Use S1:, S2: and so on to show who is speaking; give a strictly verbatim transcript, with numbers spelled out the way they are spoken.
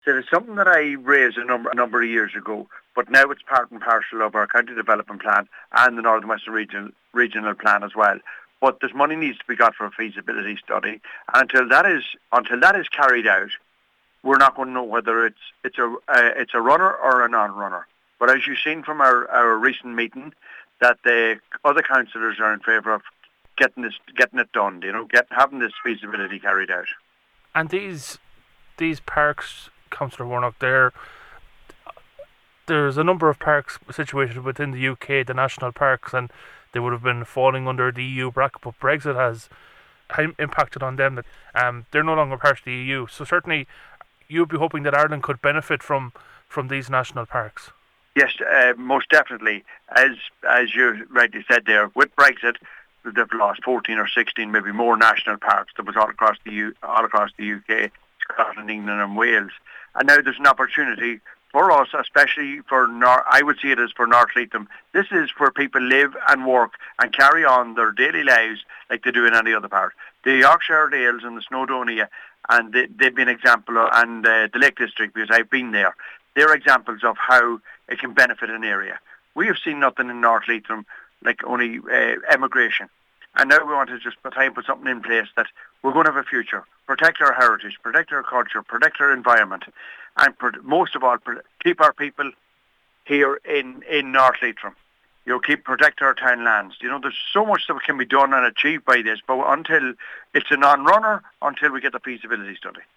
S1: There is something that I raised a number, a number of years ago, but now it's part and parcel of our county development plan and the Northern Western Regional, regional plan as well. But there's money needs to be got for a feasibility study. And until that is until that is carried out, we're not going to know whether it's it's a uh, it's a runner or a non-runner. But as you've seen from our, our recent meeting, that the other councillors are in favour of getting this getting it done. You know, get having this feasibility carried out.
S2: And these these parks, Councillor Warnock, there, there's a number of parks situated within the U K, the national parks, and they would have been falling under the E U bracket, but Brexit has impacted on them. That um, they're no longer part of the E U. So certainly, you'd be hoping that Ireland could benefit from, from these national parks.
S1: Yes, uh, most definitely. As as you rightly said there, with Brexit, they've lost fourteen or sixteen, maybe more national parks that was all across the U, all across the U K, Scotland, England, and Wales. And now there's an opportunity for us, especially for Nor- I would see it as for North Leitrim. This is where people live and work and carry on their daily lives like they do in any other part. The Yorkshire Dales and the Snowdonia, and they, they've been an example, of, and uh, the Lake District, because I've been there. They're examples of how it can benefit an area. We have seen nothing in North Leitrim like only uh, emigration. And now we want to just try and put something in place that we're going to have a future. Protect our heritage, protect our culture, protect our environment, and pro- most of all, pro- keep our people here in, in North Leitrim. You know, keep protect our town lands. You know, there's so much that can be done and achieved by this, but until it's a non-runner, until we get the feasibility study.